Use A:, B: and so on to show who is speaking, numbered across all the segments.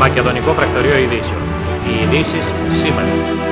A: Μακεδονικό Πρακτορείο Ειδήσεων. Οι ειδήσεις σήμερα.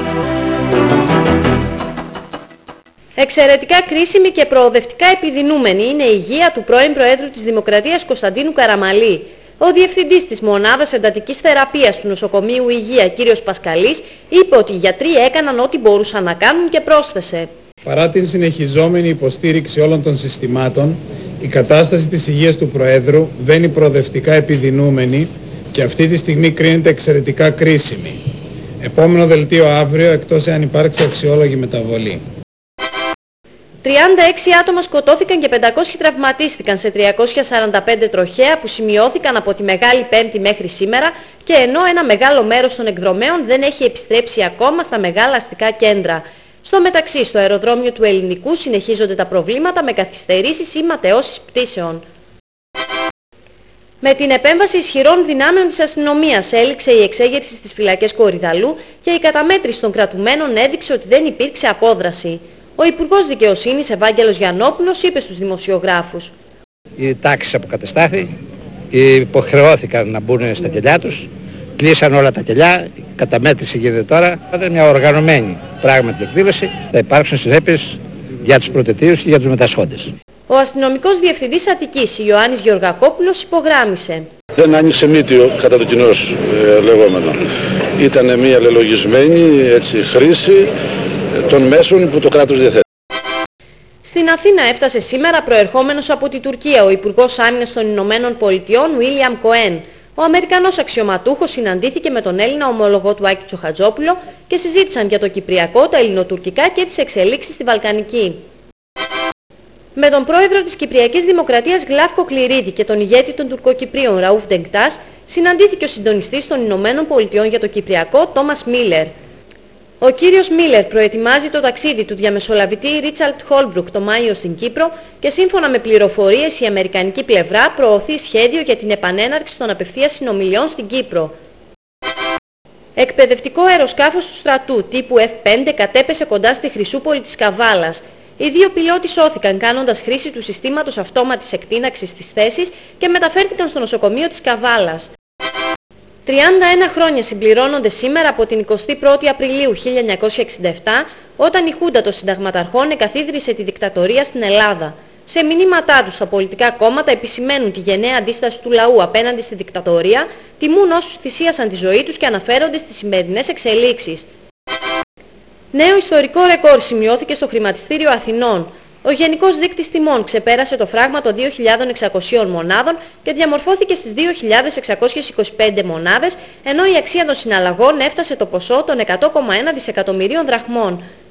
B: Εξαιρετικά κρίσιμη και προοδευτικά επιδεινούμενη είναι η υγεία του πρώην Προέδρου της Δημοκρατίας Κωνσταντίνου Καραμαλή. Ο Διευθυντής της Μονάδας Εντατικής Θεραπείας του Νοσοκομείου Υγεία, κ. Πασκαλής, είπε ότι οι γιατροί έκαναν ό,τι μπορούσαν να κάνουν και πρόσθεσε.
C: Παρά την συνεχιζόμενη υποστήριξη όλων των συστημάτων, η κατάσταση της υγείας του Προέδρου βαίνει προοδευτικά επιδεινούμενη και αυτή τη στιγμή κρίνεται εξαιρετικά κρίσιμη. Επόμενο δελτίο αύριο, εκτός εάν υπάρξει αξιόλογη μεταβολή.
B: 36 άτομα σκοτώθηκαν και 500 τραυματίστηκαν σε 345 τροχαία που σημειώθηκαν από τη Μεγάλη Πέμπτη μέχρι σήμερα, και ενώ ένα μεγάλο μέρος των εκδρομέων δεν έχει επιστρέψει ακόμα στα μεγάλα αστικά κέντρα. Στο μεταξύ, στο αεροδρόμιο του Ελληνικού συνεχίζονται τα προβλήματα με καθυστερήσεις ή ματαιώσεις πτήσεων. Με την επέμβαση ισχυρών δυνάμεων της αστυνομίας έληξε η εξέγερση στις φυλακές Κορυδαλού και η καταμέτρηση των κρατουμένων έδειξε ότι δεν υπήρξε απόδραση. Ο Υπουργός Δικαιοσύνης Ευάγγελος Γιαννόπουλος είπε στους δημοσιογράφους:
D: Οι τάξεις αποκατεστάθη, υποχρεώθηκαν να μπουν στα κελιά τους, κλείσαν όλα τα κελιά, η καταμέτρηση γίνεται τώρα. Είναι μια οργανωμένη πράγματι εκδήλωση, θα υπάρξουν συνέπειες για τους πρωτετήριους και για τους μετασχόντες.
B: Ο αστυνομικός διευθυντής Αττικής, Ιωάννης Γεωργακόπουλος, υπογράμμισε:
E: Δεν άνοιξε μύτιο κατά το κοινό λεγόμενο. Ήταν μια λελογισμένη χρήση των μέσων που το κράτος διαθέτει.
B: Στην Αθήνα έφτασε σήμερα προερχόμενος από τη Τουρκία ο Υπουργός Άμυνας των Ηνωμένων Πολιτειών Βίλιαμ Κοέν. Ο Αμερικανός αξιωματούχος συναντήθηκε με τον Έλληνα ομολογό του Άκη Τσοχατζόπουλο και συζήτησαν για το Κυπριακό, τα ελληνοτουρκικά και τις εξελίξεις στη Βαλκανική. Με τον πρόεδρο της Κυπριακής Δημοκρατίας Γλάφκο Κληρίδη και τον ηγέτη των Τουρκοκυπρίων Ραούφ Ντεγκτάς συναντήθηκε ο συντονιστής των Ηνωμένων Πολιτειών για το Κυπριακό Τόμας Μίλερ. Ο κύριος Μίλερ προετοιμάζει το ταξίδι του διαμεσολαβητή Ρίτσαρντ Χόλμπρουκ το Μάιο στην Κύπρο και σύμφωνα με πληροφορίες η αμερικανική πλευρά προωθεί σχέδιο για την επανέναρξη των απευθείας συνομιλιών στην Κύπρο. Εκπαιδευτικό αεροσκάφος του στρατού τύπου F5 κατέπεσε κοντά στη Χρυσούπολη της Καβάλας. Οι δύο πιλότοι σώθηκαν κάνοντας χρήση του συστήματος αυτόματης εκτείναξης της θέσης και μεταφέρθηκαν στο νοσοκομείο της Καβάλας. 31 χρόνια συμπληρώνονται σήμερα από την 21η Απριλίου 1967, όταν η Χούντα των Συνταγματαρχών εκαθίδρυσε τη δικτατορία στην Ελλάδα. Σε μηνύματά τους, τα πολιτικά κόμματα επισημαίνουν τη γενναία αντίσταση του λαού απέναντι στη δικτατορία, τιμούν όσους θυσίασαν τη ζωή τους και αναφέρονται στις σημερινές εξελίξεις. Νέο ιστορικό ρεκόρ σημειώθηκε στο χρηματιστήριο Αθηνών. Ο γενικός δείκτης τιμών ξεπέρασε το φράγμα των 2.600 μονάδων και διαμορφώθηκε στις 2.625 μονάδες, ενώ η αξία των συναλλαγών έφτασε το ποσό των 100,1 δισεκατομμυρίων δραχμών.